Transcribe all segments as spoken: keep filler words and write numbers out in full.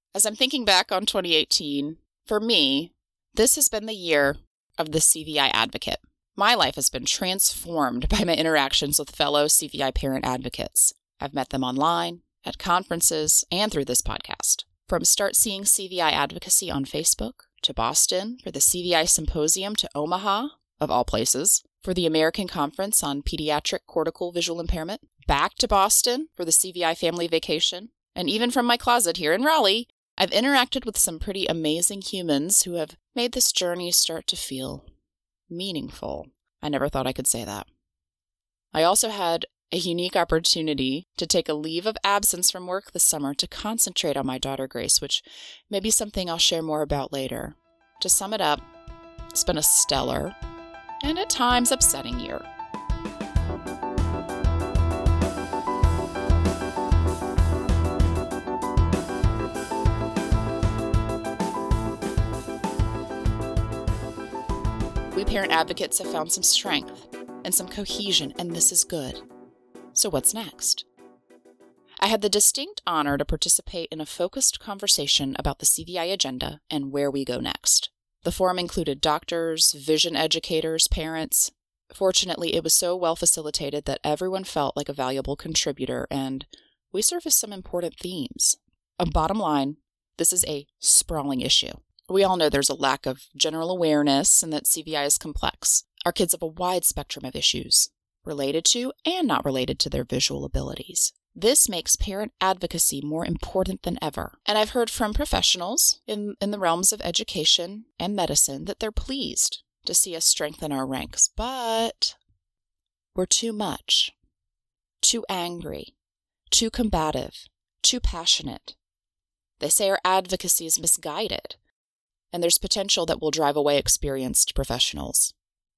As I'm thinking back on twenty eighteen, for me, this has been the year of the C V I advocate. My life has been transformed by my interactions with fellow C V I parent advocates. I've met them online, at conferences, and through this podcast. From Start Seeing C V I Advocacy on Facebook, to Boston for the C V I Symposium, to Omaha, of all places, for the American Conference on Pediatric Cortical Visual Impairment, back to Boston for the C V I Family Vacation, and even from my closet here in Raleigh, I've interacted with some pretty amazing humans who have made this journey start to feel meaningful. I never thought I could say that. I also had a unique opportunity to take a leave of absence from work this summer to concentrate on my daughter Grace, which may be something I'll share more about later. To sum it up, it's been a stellar and at times upsetting year. We parent advocates have found some strength and some cohesion, and this is good. So what's next? I had the distinct honor to participate in a focused conversation about the C V I agenda and where we go next. The forum included doctors, vision educators, parents. Fortunately, it was so well facilitated that everyone felt like a valuable contributor, and we surfaced some important themes. A bottom line, this is a sprawling issue. We all know there's a lack of general awareness and that C V I is complex. Our kids have a wide spectrum of issues, related to and not related to their visual abilities. This makes parent advocacy more important than ever. And I've heard from professionals in, in the realms of education and medicine that they're pleased to see us strengthen our ranks. But we're too much, too angry, too combative, too passionate. They say our advocacy is misguided, and there's potential that will drive away experienced professionals.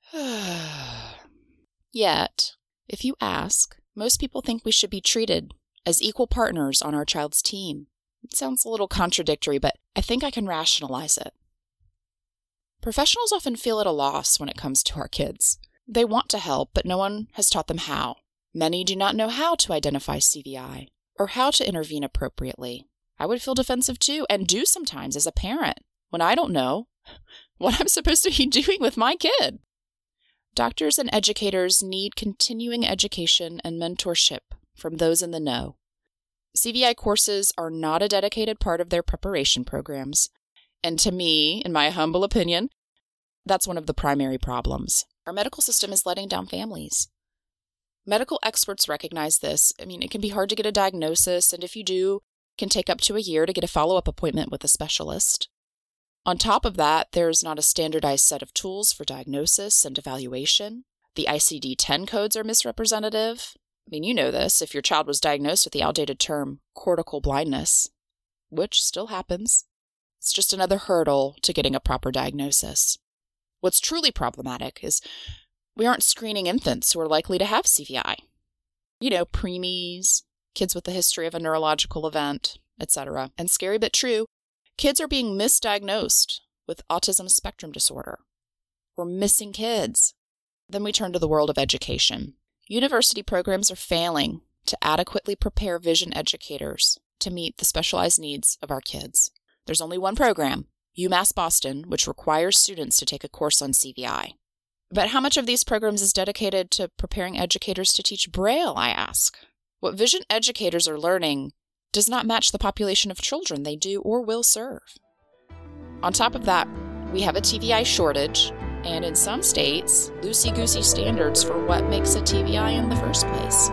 Yet, if you ask, most people think we should be treated as equal partners on our child's team. It sounds a little contradictory, but I think I can rationalize it. Professionals often feel at a loss when it comes to our kids. They want to help, but no one has taught them how. Many do not know how to identify C V I or how to intervene appropriately. I would feel defensive too, and do sometimes as a parent, when I don't know what I'm supposed to be doing with my kid. Doctors and educators need continuing education and mentorship from those in the know. C V I courses are not a dedicated part of their preparation programs, and to me, in my humble opinion, that's one of the primary problems. Our medical system is letting down families. Medical experts recognize this. I mean, it can be hard to get a diagnosis, and if you do, it can take up to a year to get a follow-up appointment with a specialist. On top of that, there's not a standardized set of tools for diagnosis and evaluation. The I C D ten codes are misrepresentative. I mean, you know this if your child was diagnosed with the outdated term cortical blindness, which still happens. It's just another hurdle to getting a proper diagnosis. What's truly problematic is we aren't screening infants who are likely to have C V I. You know, preemies, kids with a history of a neurological event, et cetera. And scary but true, kids are being misdiagnosed with autism spectrum disorder. We're missing kids. Then we turn to the world of education. University programs are failing to adequately prepare vision educators to meet the specialized needs of our kids. There's only one program, UMass Boston, which requires students to take a course on C V I. But how much of these programs is dedicated to preparing educators to teach Braille, I ask? What vision educators are learning does not match the population of children they do or will serve. On top of that, we have a T V I shortage, and in some states, loosey-goosey standards for what makes a T V I in the first place.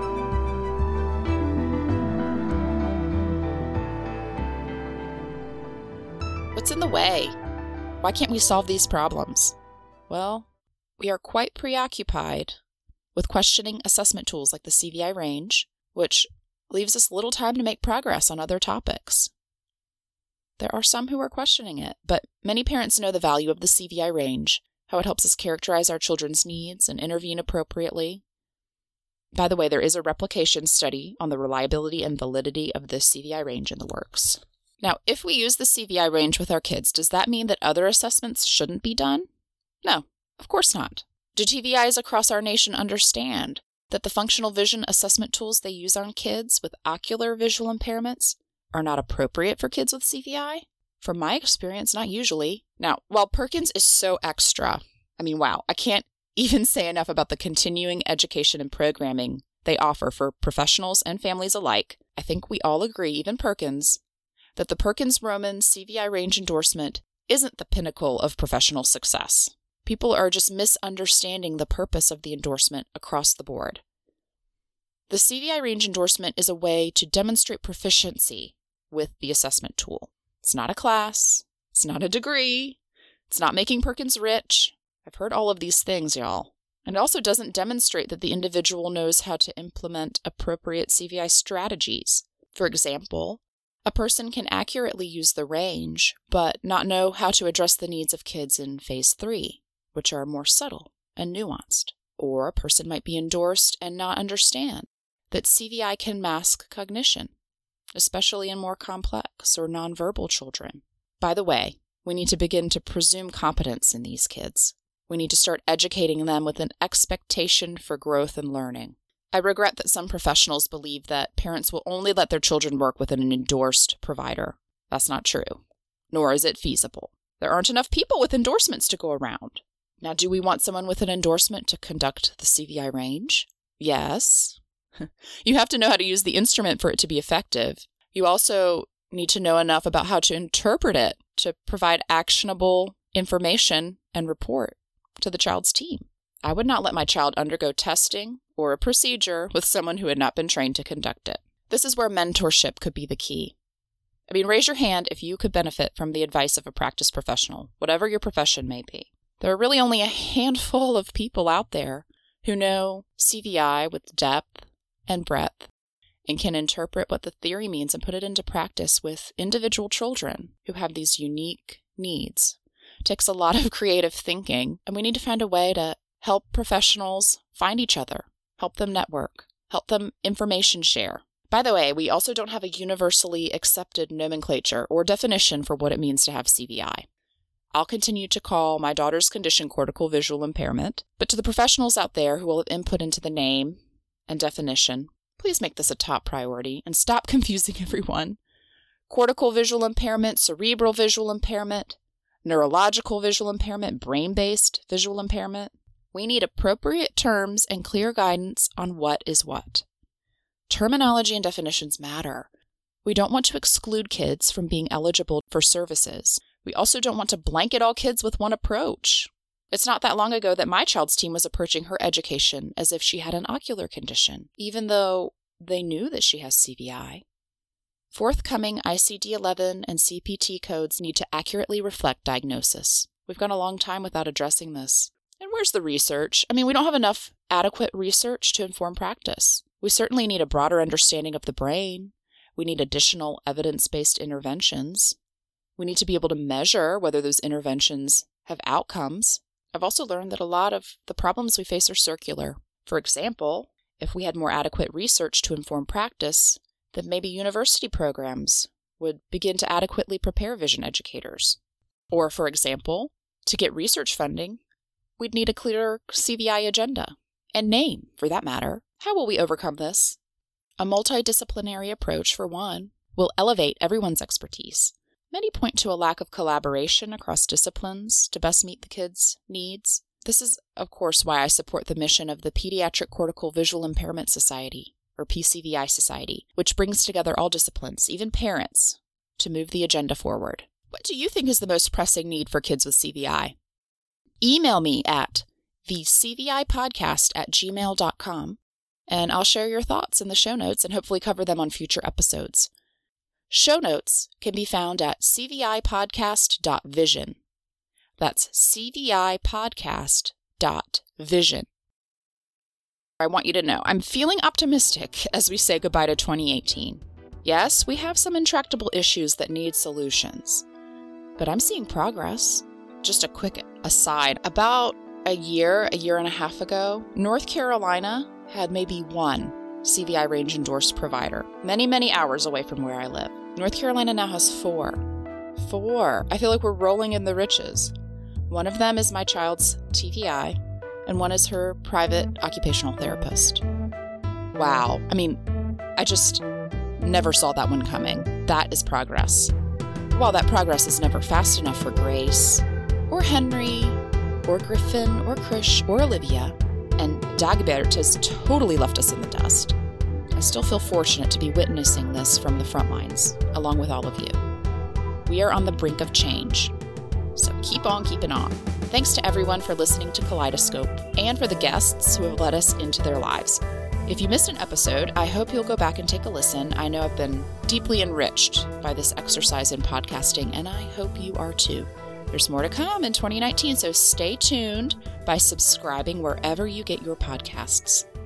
What's in the way? Why can't we solve these problems? Well, we are quite preoccupied with questioning assessment tools like the C V I range, which leaves us little time to make progress on other topics. There are some who are questioning it, but many parents know the value of the C V I range, how it helps us characterize our children's needs and intervene appropriately. By the way, there is a replication study on the reliability and validity of the C V I range in the works. Now, if we use the C V I range with our kids, does that mean that other assessments shouldn't be done? No, of course not. Do T V Is across our nation understand that the functional vision assessment tools they use on kids with ocular visual impairments are not appropriate for kids with C V I? From my experience, not usually. Now, while Perkins is so extra, I mean, wow, I can't even say enough about the continuing education and programming they offer for professionals and families alike. I think we all agree, even Perkins, that the Perkins-Roman C V I range endorsement isn't the pinnacle of professional success. People are just misunderstanding the purpose of the endorsement across the board. The C V I range endorsement is a way to demonstrate proficiency with the assessment tool. It's not a class. It's not a degree. It's not making Perkins rich. I've heard all of these things, y'all. And it also doesn't demonstrate that the individual knows how to implement appropriate C V I strategies. For example, a person can accurately use the range, but not know how to address the needs of kids in phase three, which are more subtle and nuanced. Or a person might be endorsed and not understand that C V I can mask cognition, especially in more complex or nonverbal children. By the way, we need to begin to presume competence in these kids. We need to start educating them with an expectation for growth and learning. I regret that some professionals believe that parents will only let their children work with an endorsed provider. That's not true, nor is it feasible. There aren't enough people with endorsements to go around. Now, do we want someone with an endorsement to conduct the C V I range? Yes. You have to know how to use the instrument for it to be effective. You also need to know enough about how to interpret it to provide actionable information and report to the child's team. I would not let my child undergo testing or a procedure with someone who had not been trained to conduct it. This is where mentorship could be the key. I mean, raise your hand if you could benefit from the advice of a practice professional, whatever your profession may be. There are really only a handful of people out there who know C V I with depth and breadth and can interpret what the theory means and put it into practice with individual children who have these unique needs. It takes a lot of creative thinking, and we need to find a way to help professionals find each other, help them network, help them information share. By the way, we also don't have a universally accepted nomenclature or definition for what it means to have C V I. I'll continue to call my daughter's condition cortical visual impairment, but to the professionals out there who will have input into the name and definition, please make this a top priority and stop confusing everyone. Cortical visual impairment, cerebral visual impairment, neurological visual impairment, brain-based visual impairment. We need appropriate terms and clear guidance on what is what. Terminology and definitions matter. We don't want to exclude kids from being eligible for services. We also don't want to blanket all kids with one approach. It's not that long ago that my child's team was approaching her education as if she had an ocular condition, even though they knew that she has C V I. Forthcoming I C D eleven and C P T codes need to accurately reflect diagnosis. We've gone a long time without addressing this. And where's the research? I mean, we don't have enough adequate research to inform practice. We certainly need a broader understanding of the brain. We need additional evidence-based interventions. We need to be able to measure whether those interventions have outcomes. I've also learned that a lot of the problems we face are circular. For example, if we had more adequate research to inform practice, then maybe university programs would begin to adequately prepare vision educators. Or, for example, to get research funding, we'd need a clearer C V I agenda and name, for that matter. How will we overcome this? A multidisciplinary approach, for one, will elevate everyone's expertise. Many point to a lack of collaboration across disciplines to best meet the kids' needs. This is, of course, why I support the mission of the Pediatric Cortical Visual Impairment Society, or P C V I Society, which brings together all disciplines, even parents, to move the agenda forward. What do you think is the most pressing need for kids with C V I? Email me at the C V I podcast at gmail dot com, and I'll share your thoughts in the show notes and hopefully cover them on future episodes. Show notes can be found at c v i podcast dot vision. That's c v i podcast dot vision. I want you to know I'm feeling optimistic as we say goodbye to twenty eighteen. Yes, we have some intractable issues that need solutions, but I'm seeing progress. Just a quick aside, about a year, a year and a half ago, North Carolina had maybe one C V I range endorsed provider, many, many hours away from where I live. North Carolina now has four. Four. I feel like we're rolling in the riches. One of them is my child's T V I, and one is her private occupational therapist. Wow. I mean, I just never saw that one coming. that is progress. While that progress is never fast enough for Grace, or Henry, or Griffin, or Krish, or Olivia, and Dagbert has totally left us in the dust, I still feel fortunate to be witnessing this from the front lines, along with all of you. We are on the brink of change, so keep on keeping on. Thanks to everyone for listening to Kaleidoscope, and for the guests who have let us into their lives. If you missed an episode, I hope you'll go back and take a listen. I know I've been deeply enriched by this exercise in podcasting, and I hope you are too. There's more to come in twenty nineteen, so stay tuned by subscribing wherever you get your podcasts.